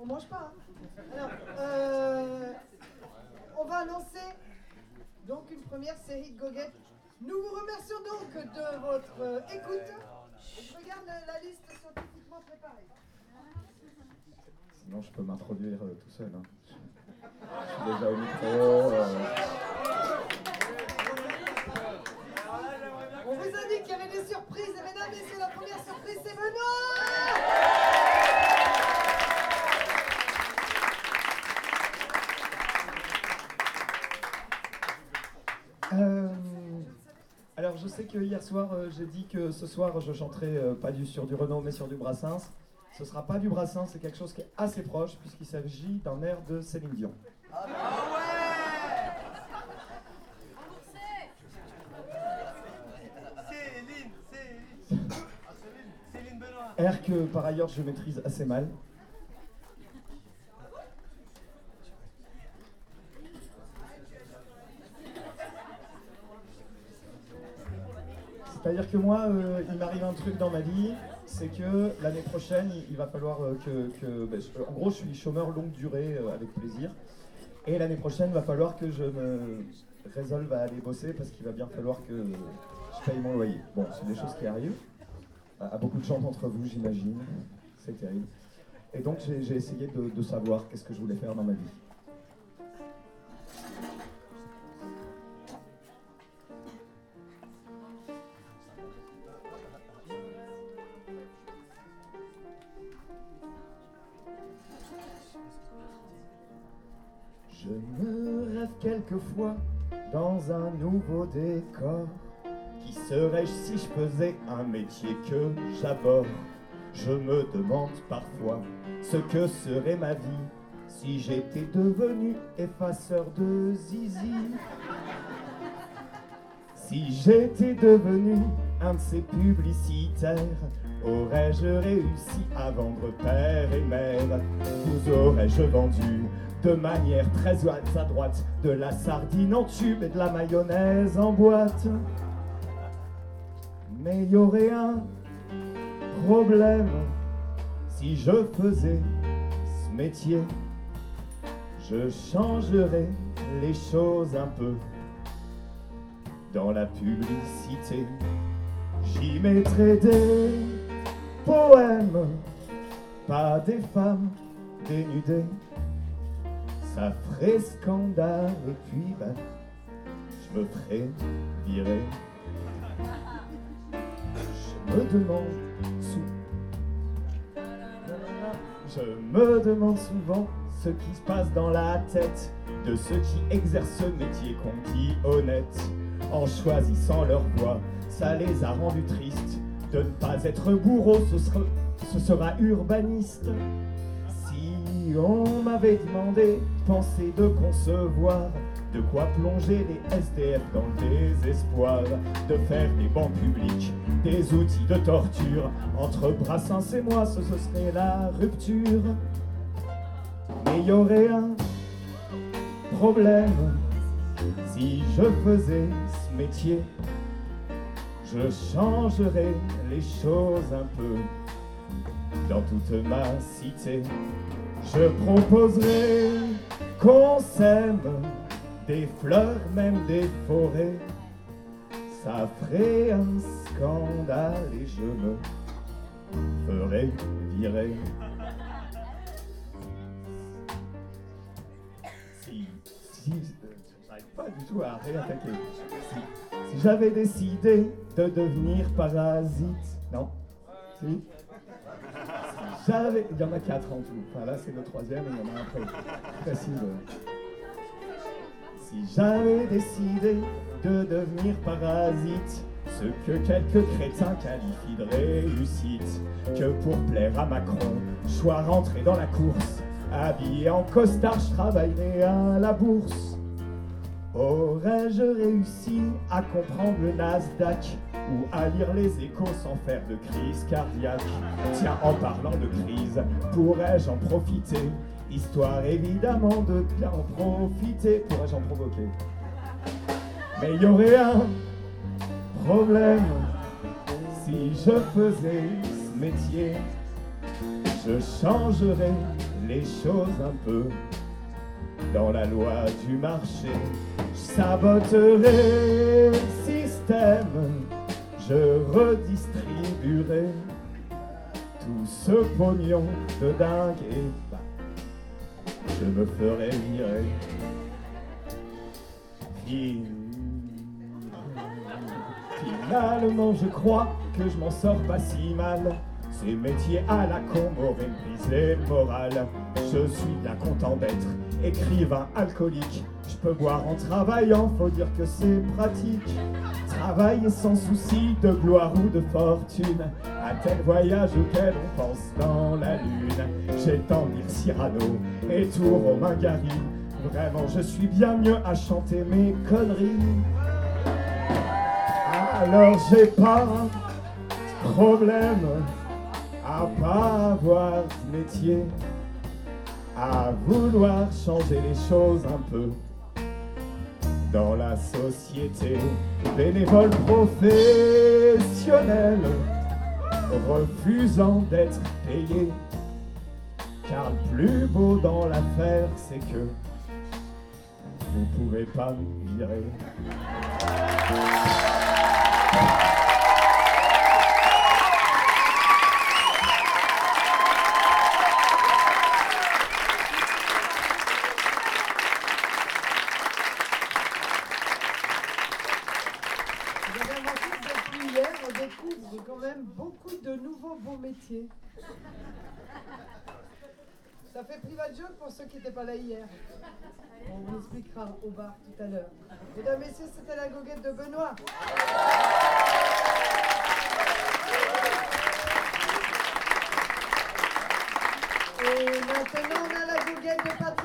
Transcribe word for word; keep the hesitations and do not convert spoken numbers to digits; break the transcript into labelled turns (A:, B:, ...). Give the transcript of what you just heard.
A: on mange pas. Hein. Alors, euh, on va annoncer donc une première série de goguettes. Nous vous remercions donc de votre euh, écoute. Je regarde la, la liste scientifiquement préparée.
B: Sinon, je peux m'introduire euh, tout seul. Hein. Je suis déjà au micro. Euh...
A: On vous a dit qu'il y avait des surprises. Et mesdames et messieurs, la première surprise, c'est Benoît!
B: Euh, alors je sais que hier soir euh, j'ai dit que ce soir je chanterai euh, pas du, sur du Renaud mais sur du Brassens. Ce sera pas du Brassens, c'est quelque chose qui est assez proche puisqu'il s'agit d'un air de Céline Dion.
A: Ah ouais!
C: Céline, Céline, ah, Céline, Céline Benoît.
B: Air que par ailleurs je maîtrise assez mal. C'est-à-dire que moi, euh, il m'arrive un truc dans ma vie, c'est que l'année prochaine, il, il va falloir euh, que... que ben, je, en gros, je suis chômeur longue durée euh, avec plaisir. Et l'année prochaine, il va falloir que je me résolve à aller bosser parce qu'il va bien falloir que je paye mon loyer. Bon, c'est des choses qui arrivent. À, à beaucoup de gens d'entre vous, j'imagine. C'est terrible. Et donc, j'ai, j'ai essayé de, de savoir qu'est-ce que je voulais faire dans ma vie. Je me rêve quelquefois dans un nouveau décor. Qui serais-je si je faisais un métier que j'aborde? Je me demande parfois ce que serait ma vie si j'étais devenu effaceur de zizi. Si j'étais devenu un de ces publicitaires, aurais-je réussi à vendre père et mère? Vous aurais-je vendu de manière très à droite de la sardine en tube et de la mayonnaise en boîte? Mais il y aurait un problème si je faisais ce métier. Je changerais les choses un peu dans la publicité. J'y mettrais des poèmes, pas des femmes dénudées. Ça ferait scandale et puis ben, je me ferais virer. Je me demande sou... Je me demande souvent ce qui se passe dans la tête de ceux qui exercent ce métier qu'on dit honnête. En choisissant leur voie, ça les a rendus tristes. De ne pas être bourreau, ce sera, ce sera urbaniste. Si on m'avait demandé de penser, de concevoir, de quoi plonger les S D F dans le désespoir, de faire des bancs publics, des outils de torture, entre Brassens et moi, ce, ce serait la rupture. Mais il y aurait un problème si je faisais ce métier. Je changerais les choses un peu dans toute ma cité. Je proposerais qu'on sème des fleurs, même des forêts. Ça ferait un scandale et je me ferais virer. Si, si, je n'arrive pas du tout à réattaquer. Si, si j'avais décidé de devenir parasite, non? Si? Si j'avais, il y en a quatre en tout. Enfin là c'est le troisième et il y en a un après. Précise. Si j'avais décidé de devenir parasite, ce que quelques crétins qualifient de réussite, que pour plaire à Macron, je sois rentré dans la course, habillé en costard, je travaillerais à la bourse. Aurais-je réussi à comprendre le Nasdaq ou à lire les Échos sans faire de crise cardiaque? Tiens, en parlant de crise, pourrais-je en profiter? Histoire évidemment de bien en profiter. Pourrais-je en provoquer? Mais il y aurait un problème si je faisais ce métier. Je changerais les choses un peu dans la loi du marché. Je saboterai le système, je redistribuerai tout ce pognon de dingue et bah, je me ferai virer. Finalement, je crois que je m'en sors pas si mal. Ces métiers à la con m'auraient brisé le moral. Je suis bien content d'être écrivain alcoolique. Je peux boire en travaillant, faut dire que c'est pratique. Travailler sans souci de gloire ou de fortune, à tel voyage auquel on pense dans la lune. J'ai tant de dire Cyrano et tout Romain Gary. Vraiment, je suis bien mieux à chanter mes conneries. Alors j'ai pas de problème à pas avoir de métier, à vouloir changer les choses un peu dans la société. Bénévole professionnel, refusant d'être payé, car le plus beau dans l'affaire, c'est que vous pouvez pas me virer.
A: Vous avez remarqué que depuis hier, on découvre quand même beaucoup de nouveaux beaux métiers. Ça fait private joke pour ceux qui n'étaient pas là hier. On vous expliquera au bar tout à l'heure. Mesdames, messieurs, c'était la goguette de Benoît. Et maintenant, on a la goguette de Patrick.